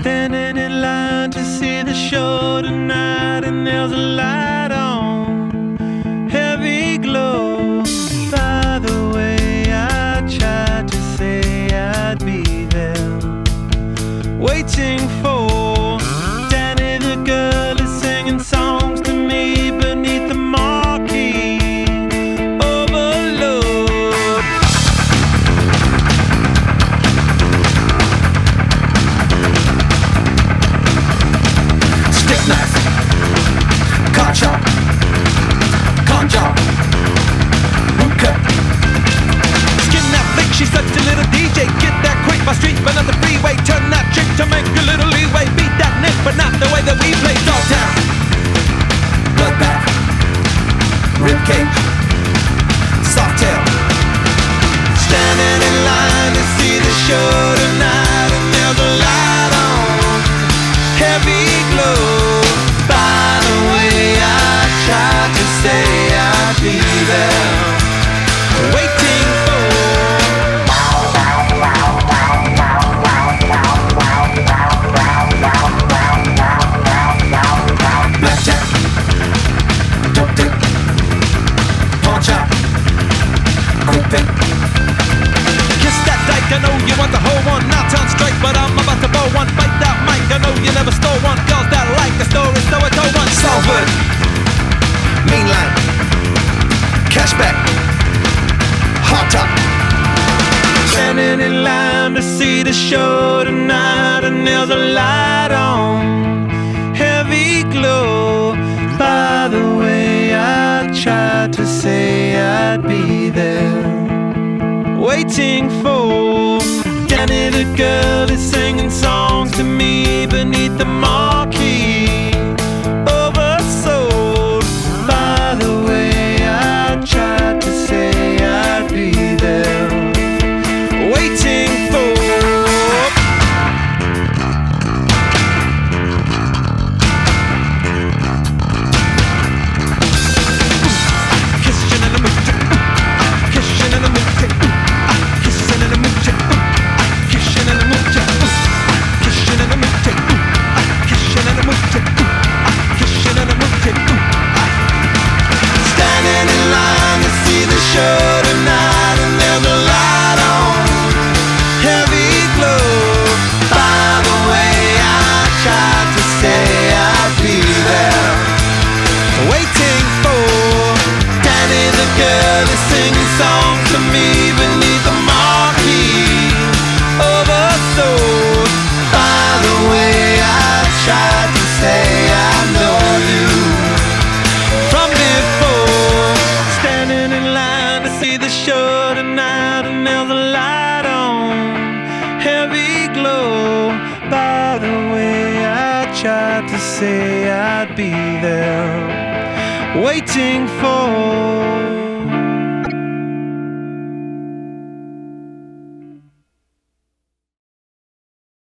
Standing in line to see the show tonight, and there's a light on, heavy glow. By the way, I tried to say I'd be there, waiting for Danny the girl is singing songs to me beneath the marquee. Overload. Stick knife, car chop, con job, boot cut. Skin that flick, she's such a little DJ. Get that quick, my street, but not the freeway. Turn that trick to make a little leeway. Beat that nick, but not the way that we play. Dogtown, bloodbath, ribcage, softail. Standing in line to see the show tonight, and there's a light on, heavy glow. By the way, I tried to say I'd be there, waiting for blackjack, dope dick, pawn shop, quick pick. kiss that dyke. I know you want the whole one, not turn straight, but I'm about to bow one. Bite that mic, I know you never stole one. Girls that like the story, so I told one. Salford, mean line, cashback, hot top. Standing in line to see the show tonight, and there's a light on, heavy glow. By the way, I tried to say I'd be there, waiting for Danny the girl is singing songs to me beneath the marquee. Oversold. By the way, I tried to say I'd be there, waiting for kissing in the mood, kissing in the mood, kissing in the mood, kissing in the mood, kissing in the mood, kissing in the mood, kissing in the mood. Standing in line to see the show tonight, and there's a light on, heavy glow. By the way, I tried to say I'd be there, waiting for Danny the girl is singing songs to me beneath the marquee. Oversold. By the way, I tried to say I know you from before. Standing in line to see the show tonight, and there's a light on, heavy glow. By the way, I tried to say I'd be there, waiting for